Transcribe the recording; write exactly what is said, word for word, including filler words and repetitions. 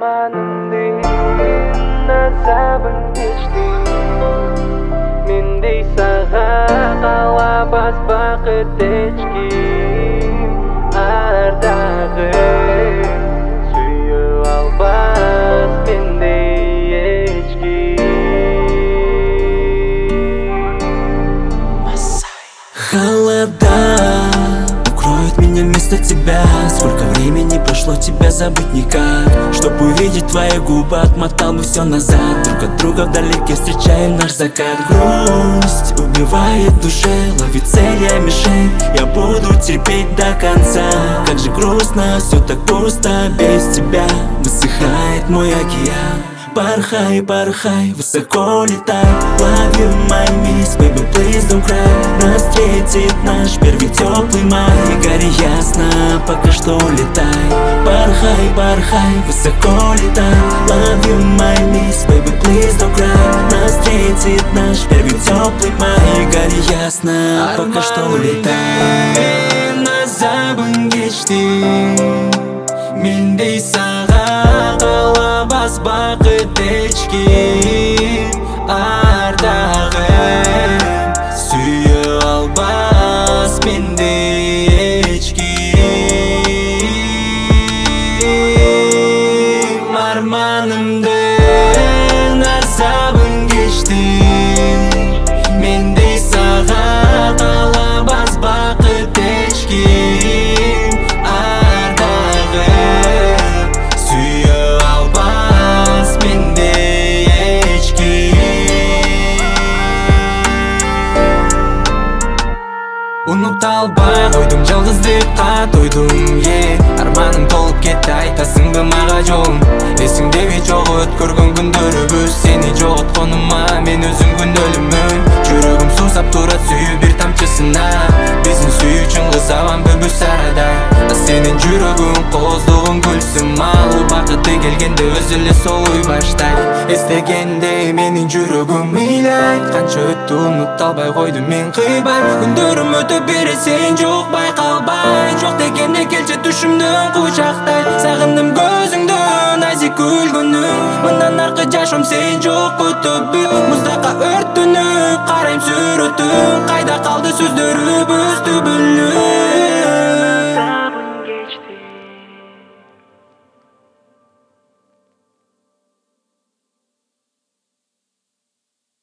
Armanımdayım, azabın geçti. Mendey sağa qalabas bakıt eçkim. Arдағы suyup албас mendey eçkim. Холода укроют меня вместо тебя. Сколько времени прошло, тебя забыть никак. Чтоб увидеть твои губы, отмотал бы все назад. Друг от друга вдалеке встречаем наш закат. Грусть убивает в душе, ловит цель, я мишень. Я буду терпеть до конца. Как же грустно, все так пусто без тебя. Высыхает мой океан. Порхай, порхай, высоко летай. Love you, my miss, baby, please don't cry. Нас встретит наш первый теплый май. Гори ясно, пока что летай. Порхай, порхай, высоко летай. Love you, my miss, baby, please don't cry. Нас встретит наш первый теплый май. Гори ясно, пока что летай. Azabın geçti. Mendey sağa qalabas bakıt eçkim. Arдағы suyup албас mendey eçkim. Armanımdan azabın geçti. Mendey sağa qalabas bakıt eçkim. Arдағы suyup албас mendey eçkim. Unuta alбай койдум, жалгыздыкка тойдум, е Арманым толуп кетти, айтасыңбы мага жолун. Эсиңдеби жок өткөргөн күндөрүбүз. Сени жоготконума мен өзүм күнөөлүмүн. Жүрөгүм суусап турат сүйүү бир тамчысына. Биздин сүйүүчүн кызабам бүбүс арадай. Сенин жүрөгүң кооздогон гүлсүм. Ал бакыты келгенде өзү эле солуй баштайт. Эстегенде менин жүрөгүм ыйлайт. Канча өттү, унута албай койдум мен кыйбай. Күндөрүм өтө бере, сен жок байкалбай. Жок дегенде келчи түшүмдөн кучактай. Сагындым көзүңдөн назик күлгөнүң. Мындан аркы жашоом сен жок өтөбү. Муздакка өрттөнүп карайм сүрөтүң. Кайда калды сөздөрүбүз түбүл